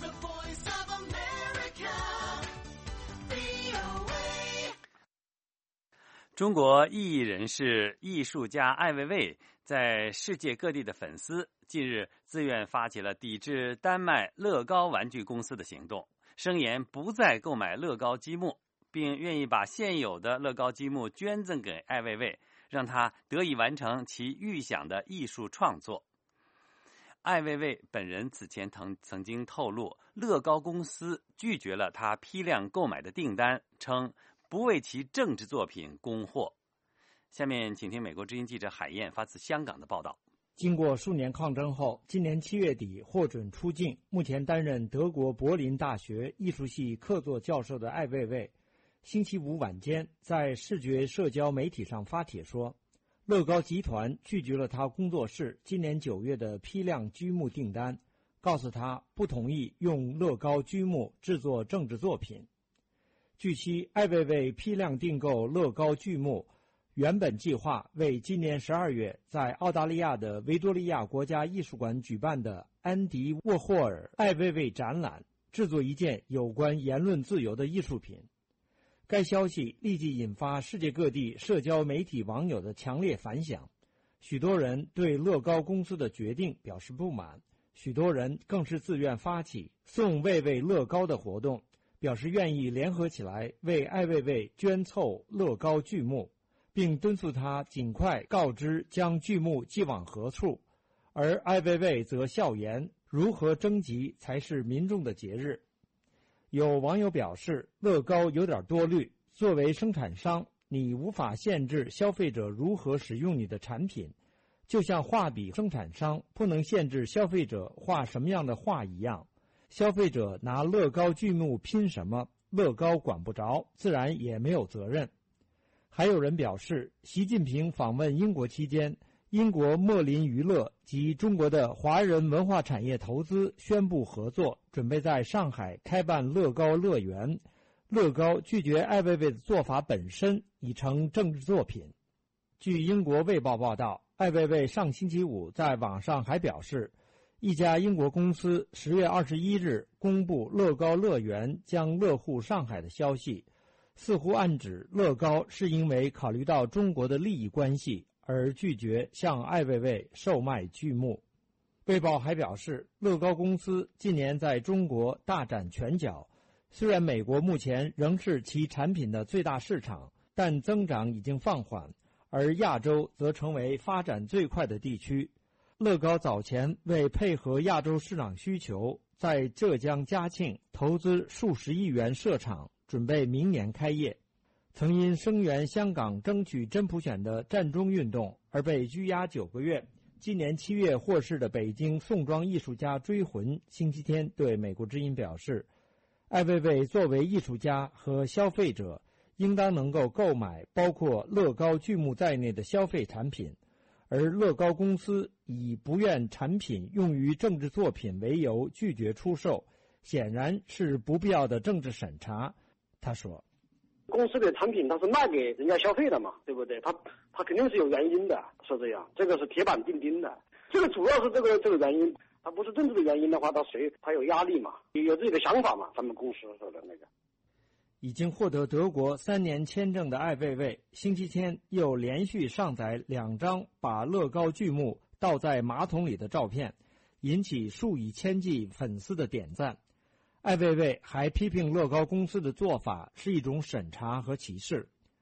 中国异议人士、艺术家艾未未在世界各地的粉丝近日自愿发起了抵制丹麦乐高玩具公司的行动，声言不再购买乐高积木，并愿意把现有的乐高积木捐赠给艾未未，让他得以完成其预想的艺术创作。艾未未本人此前曾经透露，乐高公司拒绝了他批量购买的订单，称不为其政治作品供货。下面请听美国之音记者海燕发自香港的报道。 经过数年抗争后，今年7月底获准出境，目前担任德国柏林大学艺术系客座教授的艾未未，星期五晚间在视觉社交媒体上发帖说，乐高集团拒绝了他工作室今年9月的批量积木订单，告诉他不同意用乐高积木制作政治作品。据悉，艾未未批量订购乐高积木原本计划为今年12月在澳大利亚的维多利亚国家艺术馆举办的安迪沃霍尔艾未未展览制作一件有关言论自由的艺术品。该消息立即引发世界各地社交媒体网友的强烈反响，许多人对乐高公司的决定表示不满，许多人更是自愿发起送未未乐高的活动，表示愿意联合起来为艾未未捐凑乐高积木，并敦促他尽快告知将积木寄往何处。而艾未未则笑言，如何征集才是民众的节日。有网友表示，乐高有点多虑，作为生产商，你无法限制消费者如何使用你的产品，就像画笔生产商不能限制消费者画什么样的画一样。消费者拿乐高积木拼什么，乐高管不着，自然也没有责任。还有人表示，习近平访问英国期间，英国莫林娱乐及中国的华人文化产业投资宣布合作，准备在上海开办乐高乐园。乐高拒绝艾未未的做法本身已成政治作品。据英国卫报报道，艾未未上星期五在网上还表示，一家英国公司10月21日公布乐高乐园将落户上海的消息，似乎暗指乐高是因为考虑到中国的利益关系而拒绝向艾未未售卖积木。卫报还表示，乐高公司近年在中国大展拳脚，虽然美国目前仍是其产品的最大市场，但增长已经放缓，而亚洲则成为发展最快的地区。乐高早前为配合亚洲市场需求，在浙江嘉庆投资数十亿元设厂，准备明年开业。曾因声援香港争取真普选的占中运动而被拘押9个月，今年7月获释的北京宋庄艺术家追魂星期天对美国之音表示，艾未未作为艺术家和消费者，应当能够购买包括乐高积木在内的消费产品，而乐高公司以不愿产品用于政治作品为由拒绝出售，显然是不必要的政治审查。他说， 公司的产品它是卖给人家消费的嘛，对不对？它肯定是有原因的，是这样，这个是铁板钉钉的。这个主要是这个原因，它不是政治的原因的话，它有压力嘛，有自己的想法嘛，他们公司说的那个。 已经获得德国3年签证的艾未未，星期天又连续上载2张把乐高积木倒在马桶里的照片，引起数以千计粉丝的点赞。艾未未还批评乐高公司的做法是一种审查和歧视。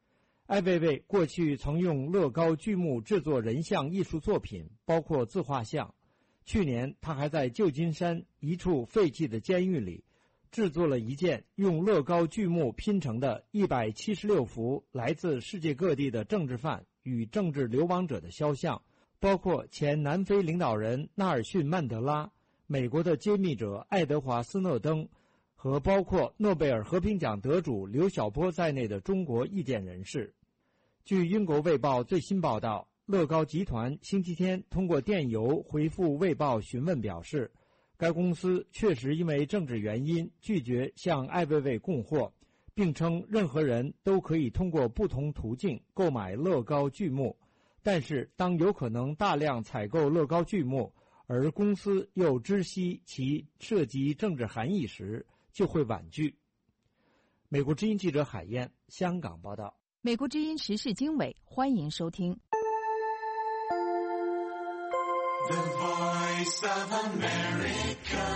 艾未未过去曾用乐高锯木制作人像艺术作品，包括自画像。去年，他还在旧金山一处废弃的监狱里制作了一件用乐高锯木拼成的176幅来自世界各地的政治犯与政治流亡者的肖像，包括前南非领导人纳尔逊·曼德拉、美国的揭秘者爱德华·斯诺登和包括诺贝尔和平奖得主刘晓波在内的中国意见人士。据英国《卫报》最新报道，乐高集团星期天通过电邮回复《卫报》询问表示，该公司确实因为政治原因拒绝向艾未未供货，并称任何人都可以通过不同途径购买乐高锯木，但是当有可能大量采购乐高锯木，而公司又知悉其涉及政治含义时，就会婉拒。美国之音记者海燕，香港报道。 美国之音时事经纬，欢迎收听。 The Voice of America。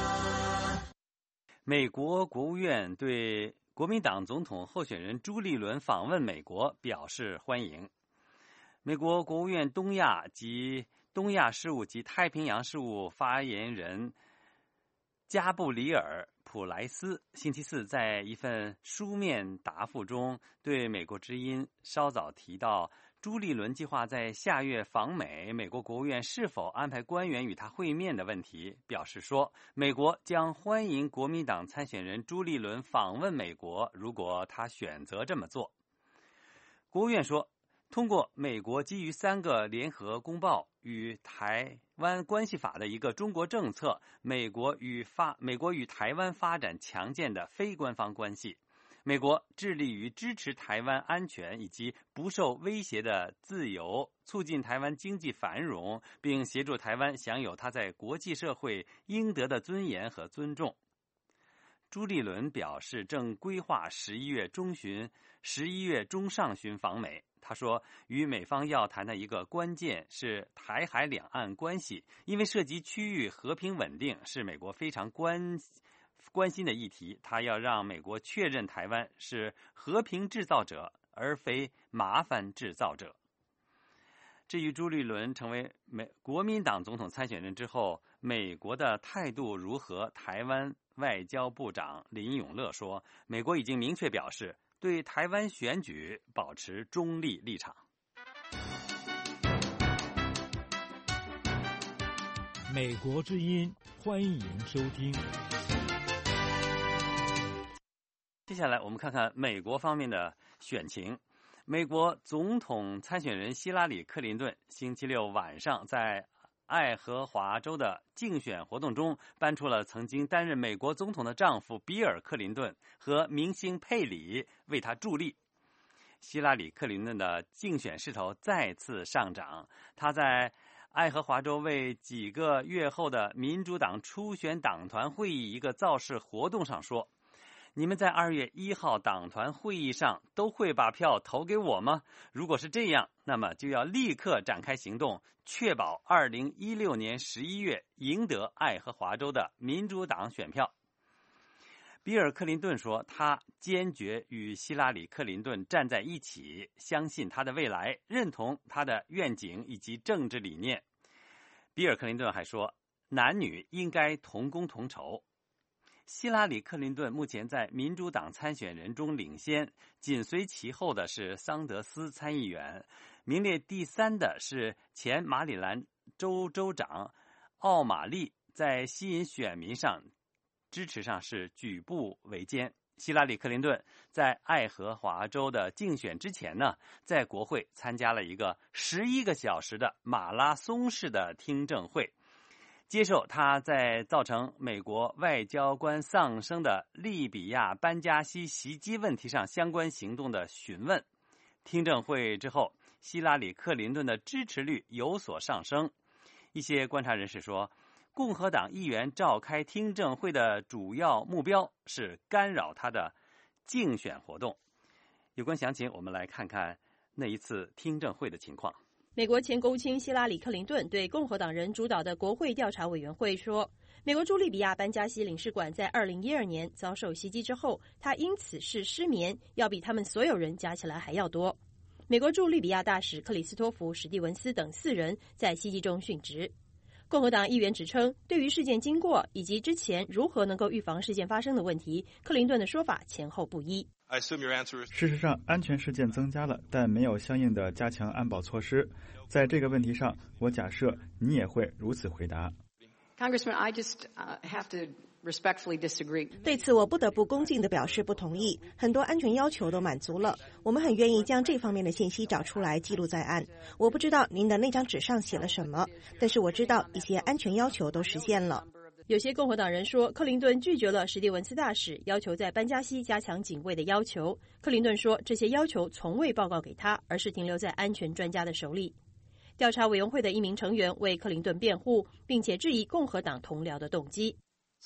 美国国务院对国民党总统候选人朱立伦访问美国表示欢迎。美国国务院东亚事务及太平洋事务发言人加布里尔·普莱斯星期四在一份书面答复中对美国之音稍早提到朱立伦计划在下月访美，美国国务院是否安排官员与他会面的问题，表示说，美国将欢迎国民党参选人朱立伦访问美国，如果他选择这么做。国务院说，通过美国基于3个联合公报与台湾关系法的一个中国政策，美国与台湾发展强健的非官方关系。美国致力于支持台湾安全以及不受威胁的自由，促进台湾经济繁荣，并协助台湾享有它在国际社会应得的尊严和尊重。朱立伦表示，正规划11月中上旬访美。他说，与美方要谈的一个关键是台海两岸关系，因为涉及区域和平稳定，是美国非常关心的议题。他要让美国确认台湾是和平制造者，而非麻烦制造者。至于朱立伦成为国民党总统参选人之后，美国的态度如何？台湾外交部长林永乐说，美国已经明确表示对台湾选举保持中立立场。 美国之音，欢迎收听。 接下来我们看看美国方面的选情。美国总统参选人希拉里·克林顿星期六晚上在爱荷华州的竞选活动中搬出了曾经担任美国总统的丈夫比尔·克林顿和明星佩里为他助力。希拉里·克林顿的竞选势头再次上涨，他在爱荷华州为几个月后的民主党初选党团会议一个造势活动上说，你们在2月1号党团会议上都会把票投给我吗？如果是这样，那么就要立刻展开行动，确保2016年11月赢得爱荷华州的民主党选票。比尔·克林顿说，他坚决与希拉里·克林顿站在一起，相信他的未来，认同他的愿景以及政治理念。比尔·克林顿还说，男女应该同工同酬。希拉里·克林顿目前在民主党参选人中领先，紧随其后的是桑德斯参议员，名列第3的是前马里兰州州长奥马利，在吸引选民上支持上是举步维艰。希拉里·克林顿在爱荷华州的竞选之前呢，在国会参加了一个11个小时的马拉松式的听证会，接受他在造成美国外交官丧生的利比亚班加西袭击问题上相关行动的询问。听证会之后，希拉里·克林顿的支持率有所上升。一些观察人士说，共和党议员召开听证会的主要目标是干扰他的竞选活动。有关详情，我们来看看那一次听证会的情况。 美国前国务卿希拉里·克林顿对共和党人主导的国会调查委员会说，美国驻利比亚班加西领事馆在2012年遭受袭击之后，他因此是失眠，要比他们所有人加起来还要多。美国驻利比亚大使克里斯托弗·史蒂文斯等4人在袭击中殉职。共和党议员指称，对于事件经过以及之前如何能够预防事件发生的问题，克林顿的说法前后不一。 事实上，安全事件增加了，但没有相应的加强安保措施。在这个问题上，我假设你也会如此回答。 Congressman, I just have to respectfully disagree. 对此，我不得不恭敬地表示不同意。很多安全要求都满足了，我们很愿意将这方面的信息找出来记录在案。我不知道您的那张纸上写了什么，但是我知道一些安全要求都实现了。 有些共和党人说，克林顿拒绝了史蒂文斯大使要求在班加西加强警卫的要求。克林顿说，这些要求从未报告给他，而是停留在安全专家的手里。调查委员会的一名成员为克林顿辩护，并且质疑共和党同僚的动机。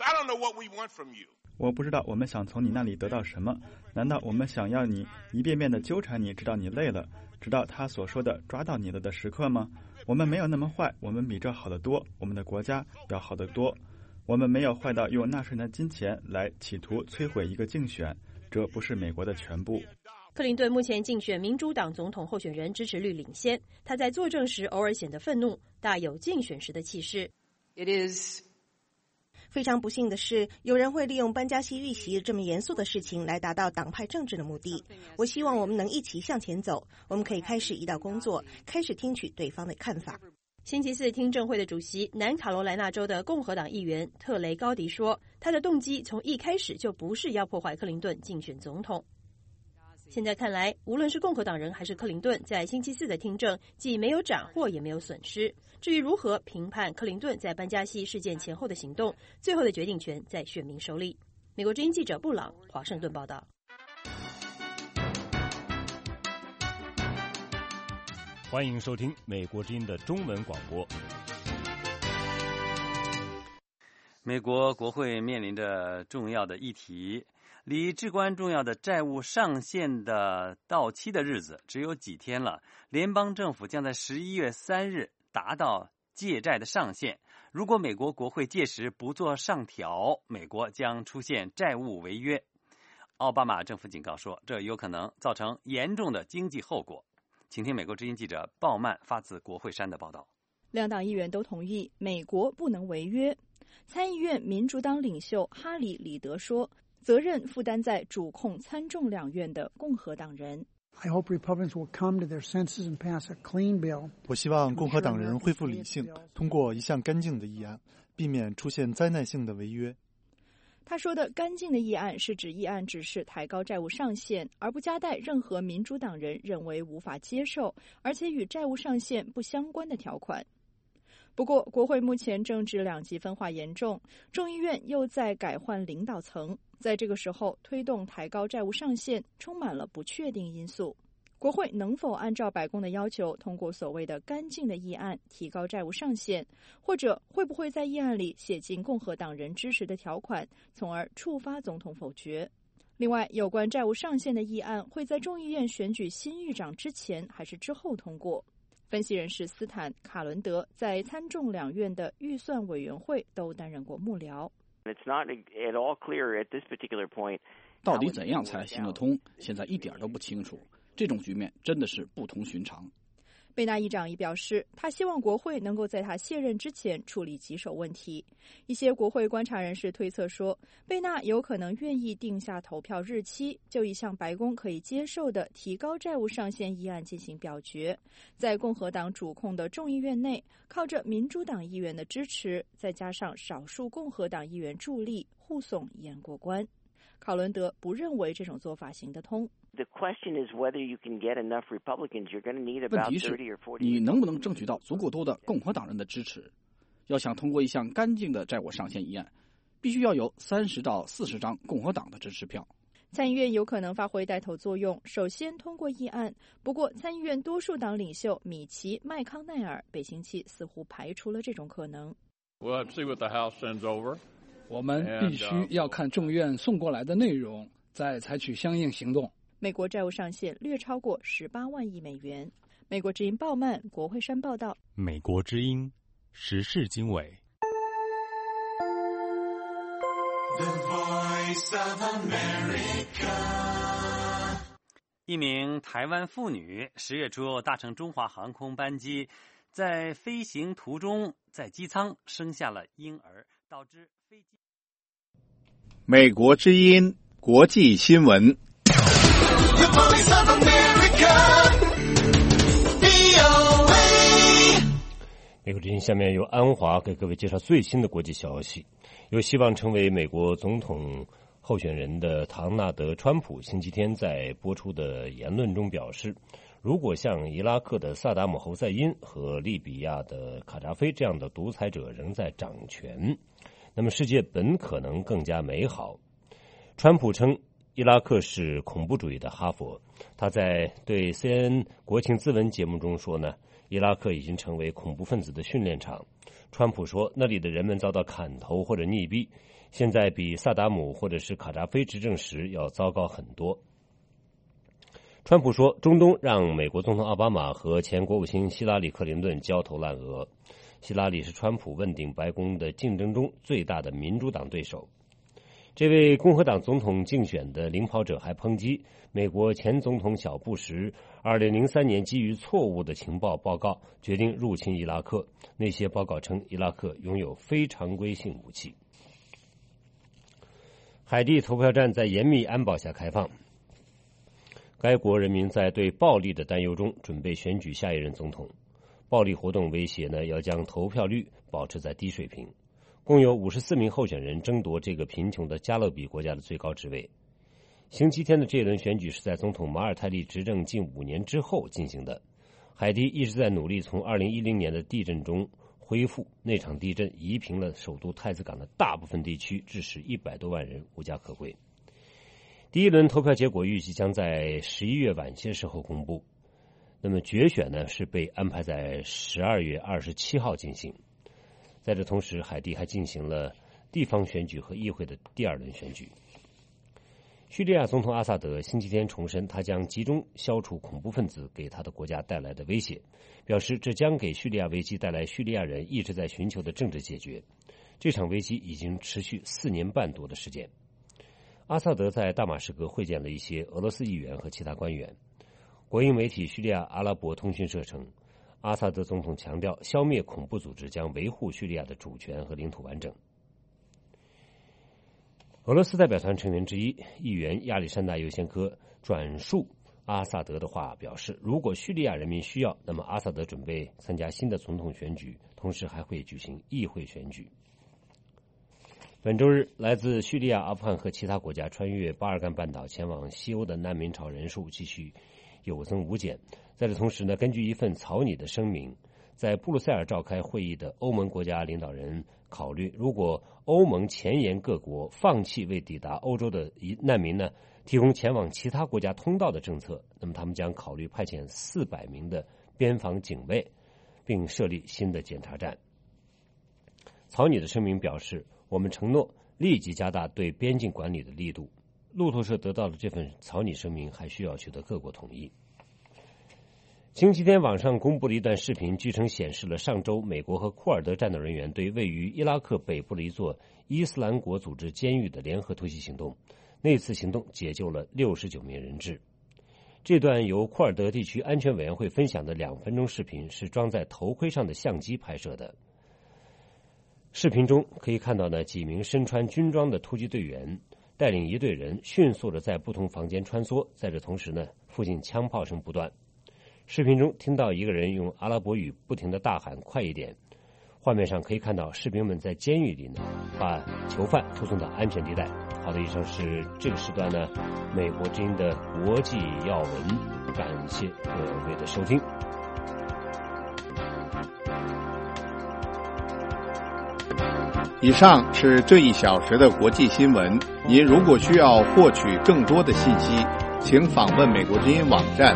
我不知道我们想从你那里得到什么？难道我们想要你一遍遍地纠缠你，直到你累了，直到他所说的抓到你了的时刻吗？我们没有那么坏，我们比这好得多，我们的国家要好得多。我们没有坏到用纳税人的金钱来企图摧毁一个竞选，这不是美国的全部。 克林顿目前竞选民主党总统候选人支持率领先，他在作证时偶尔显得愤怒，大有竞选时的气势。 非常不幸的是，有人会利用班加西遇袭这么严肃的事情来达到党派政治的目的。我希望我们能一起向前走，我们可以开始一道工作，开始听取对方的看法。 星期四听证会的主席，南卡罗来纳州的共和党议员特雷高迪说，他的动机从一开始就不是要破坏克林顿竞选总统。现在看来，无论是共和党人还是克林顿，在星期四的听证既没有斩获，也没有损失。至于如何评判克林顿在班加西事件前后的行动，最后的决定权在选民手里。美国之音记者布朗，华盛顿报道。 欢迎收听美国之音的中文广播。 美国国会面临着重要的议题，离至关重要的债务上限的到期的日子只有几天了。联邦政府将在11月3日达到借债的上限。如果美国国会届时不做上调，美国将出现债务违约。奥巴马政府警告说，这有可能造成严重的经济后果。请听美国之音记者鲍曼发自国会山的报道。 两党议员都同意美国不能违约。参议院民主党领袖哈里·里德说，责任负担在主控参众两院的共和党人。 我希望共和党人恢复理性，通过一项干净的议案，避免出现灾难性的违约。 他说的干净的议案是指议案只是抬高债务上限，而不夹带任何民主党人认为无法接受，而且与债务上限不相关的条款。不过，国会目前政治两极分化严重，众议院又在改换领导层，在这个时候推动抬高债务上限充满了不确定因素。国会能否按照白宫的要求通过所谓的干净的议案提高债务上限，或者会不会在议案里写进共和党人支持的条款，从而触发总统否决？另外，有关债务上限的议案会在众议院选举新议长之前还是之后通过？分析人士斯坦·卡伦德在参众两院的预算委员会都担任过幕僚。 到底怎样才行得通，现在一点都不清楚。这种局面真的是不同寻常。 贝纳议长已表示，他希望国会能够在他卸任之前处理棘手问题。一些国会观察人士推测说，贝纳有可能愿意定下投票日期，就一项白宫可以接受的提高债务上限议案进行表决，在共和党主控的众议院内，靠着民主党议员的支持，再加上少数共和党议员助力，护送议案过关。考伦德不认为这种做法行得通。 问题是，你能不能争取到足够多的共和党人的支持？要想通过一项干净的债务上限议案，必须要有30到40张共和党的支持票。 参议院有可能发挥带头作用，首先通过议案。不过，参议院多数党领袖米奇·麦康奈尔本星期似乎排除了这种可能。 我们必须要看众院送过来的内容，再采取相应行动。 美国债务上限略超过18万亿美元。 美国之音鲍曼、国会山报道。 美国之音时事经纬。 The Voice of America。 一名台湾妇女10月初搭乘中华航空班机，在飞行途中在机舱生下了婴儿，导致飞机。 美国之音国际新闻。 The Voice of America。 美国之音下面由安华给各位介绍最新的国际消息。有希望成为美国总统候选人的唐纳德·川普星期天在播出的言论中表示，如果像伊拉克的萨达姆·侯赛因和利比亚的卡扎菲这样的独裁者仍在掌权，那么世界本可能更加美好。川普称伊拉克是恐怖主义的哈佛。他在对 CNN 国情咨文节目中说呢，伊拉克已经成为恐怖分子的训练场。川普说，那里的人们遭到砍头或者溺毙，现在比萨达姆或者是卡扎菲执政时要糟糕很多。川普说，中东让美国总统奥巴马和前国务卿希拉里·克林顿焦头烂额。希拉里是川普问鼎白宫的竞争中最大的民主党对手。这位共和党总统竞选的领跑者还抨击美国前总统小布什2003年基于错误的情报报告决定入侵伊拉克，那些报告称伊拉克拥有非常规性武器。海地投票站在严密安保下开放，该国人民在对暴力的担忧中准备选举下一任总统。暴力活动威胁呢要将投票率保持在低水平。共有54名候选人争夺这个贫穷的加勒比国家的最高职位。星期天的这轮选举是在总统马尔泰利执政近5年之后进行的。海地一直在努力从2010年的地震中恢复，那场地震夷平了首都太子港的大部分地区，致使100多万人无家可归。第一轮投票结果预计将在11月晚些时候公布。那么决选呢是被安排在12月27号进行。在这同时，海地还进行了地方选举和议会的第2轮选举。叙利亚总统阿萨德星期天重申，他将集中消除恐怖分子给他的国家带来的威胁，表示这将给叙利亚危机带来叙利亚人一直在寻求的政治解决。这场危机已经持续4年半多的时间。阿萨德在大马士革会见了一些俄罗斯议员和其他官员。国营媒体叙利亚阿拉伯通讯社称，阿萨德总统强调，消灭恐怖组织将维护叙利亚的主权和领土完整。俄罗斯代表团成员之一议员亚历山大·尤先科转述阿萨德的话，表示，如果叙利亚人民需要，那么阿萨德准备参加新的总统选举，同时还会举行议会选举。本周日，来自叙利亚、阿富汗和其他国家穿越巴尔干半岛前往西欧的难民潮人数继续有增无减。在这同时呢，根据一份草拟的声明，在布鲁塞尔召开会议的欧盟国家领导人考虑，如果欧盟前沿各国放弃为抵达欧洲的难民呢提供前往其他国家通道的政策，那么他们将考虑派遣400名的边防警卫，并设立新的检查站。草拟的声明表示，我们承诺立即加大对边境管理的力度。路透社得到的这份草拟声明还需要取得各国同意。星期天网上公布了一段视频，据称显示了上周美国和库尔德战斗人员对位于伊拉克北部的一座伊斯兰国组织监狱的联合突袭行动。那次行动解救了69名人质。这段由库尔德地区安全委员会分享的2分钟视频是装在头盔上的相机拍摄的。视频中可以看到呢，几名身穿军装的突击队员带领一队人迅速的在不同房间穿梭，在这同时呢，附近枪炮声不断。视频中听到一个人用阿拉伯语不停地大喊快一点。画面上可以看到士兵们在监狱里呢把囚犯输送到安全地带。好的，以上是这个时段呢美国之音的国际要闻，感谢各位的收听。 以上是这1小时的国际新闻。您如果需要获取更多的信息，请访问美国之音网站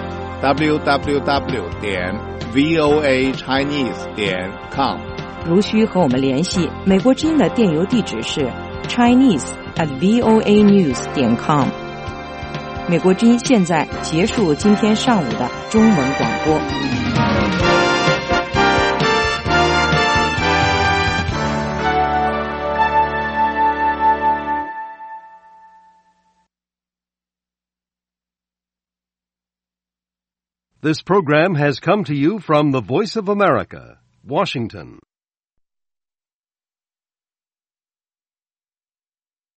www.voachinese.com。 如需和我们联系，美国之音的电邮地址是 chinese@voanews.com。 美国之音现在结束今天上午的中文广播。 This program has come to you from the Voice of America, Washington.